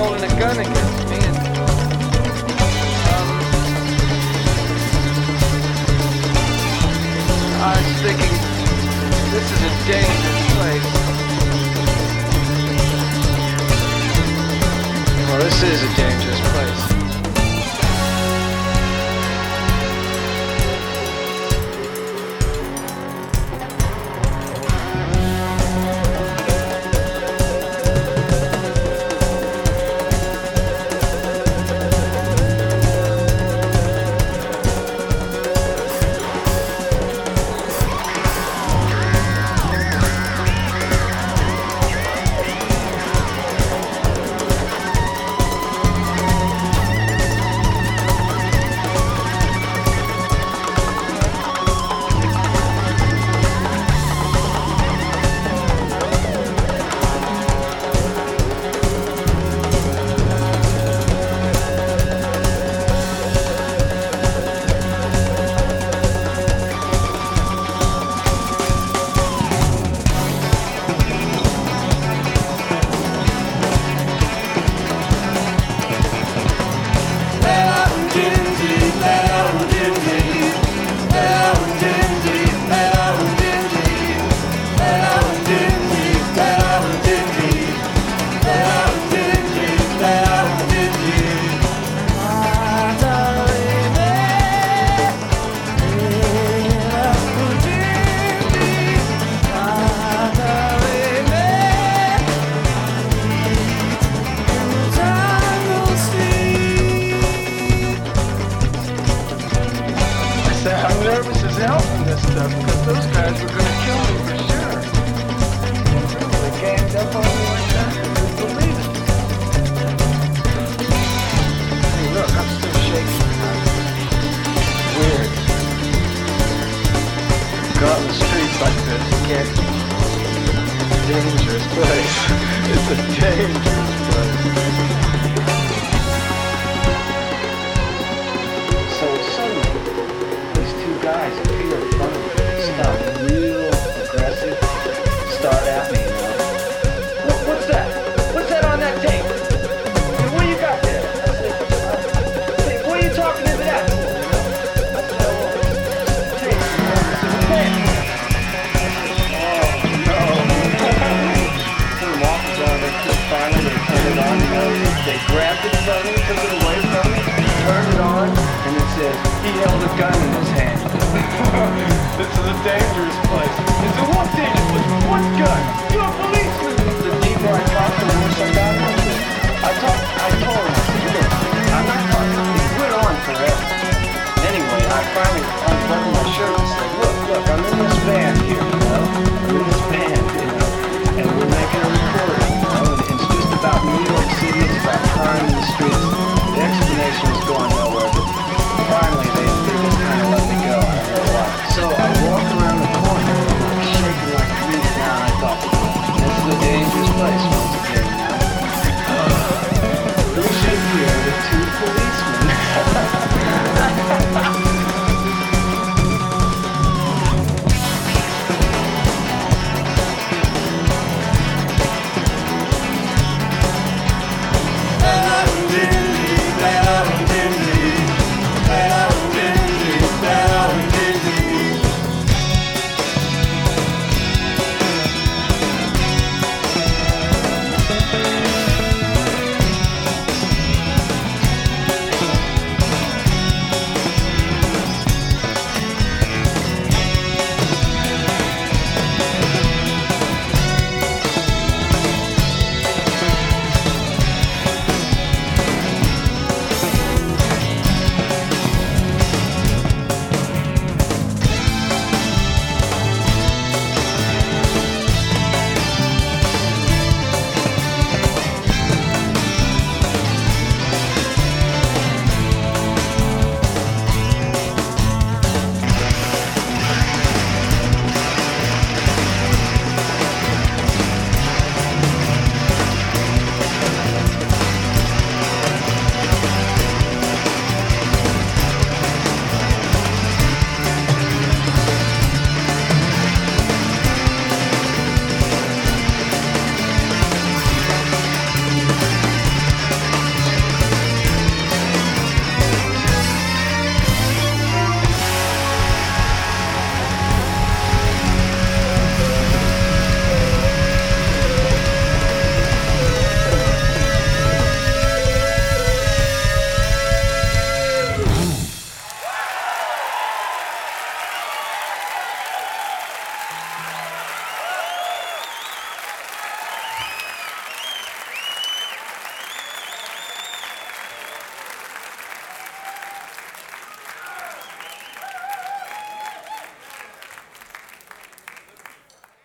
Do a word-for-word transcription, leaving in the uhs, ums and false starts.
holding a gun against me, and um, I was thinking, this is a dangerous place. Well, this is a dangerous place. I'm nervous as hell from this stuff because those guys were going to kill me for sure. They ganged up on me like that. I couldn't believe it. Hey, look, I'm still shaking. Weird. Go out in the streets like this, you can't. It's a dangerous place. It's a dangerous place. So suddenly, guys appear in front of me, stop real aggressive, start at me, you know. What, what's that? What's that on that tape? Hey, what you got there? I said, hey, what are you talking into that for? I said, oh, it's a tape. I said, a tape. Oh, no. So the walkers on, they finally, they turned it on, you know, they grabbed it from me, took it away from me, turned it on, and it said, he held a gun in his hand. This is a dangerous place. It's a what dangerous place? What gun? You're a policeman! The deeper I talked to him, the worse I got into it. I talked, I told him, I said, look, I'm not talking, it went on forever. Anyway, I finally unbuttoned my shirt and said, look, look, I'm in this band here, you know? I'm in this band, you know? And we're making a recording, you know? And it's just about New York City, it's about crime in the streets. The explanation is going nowhere, but finally they, they just kind of let me go. I don't know why. So I walked around the corner, shaking like a leaf now, and I thought, this is a dangerous place.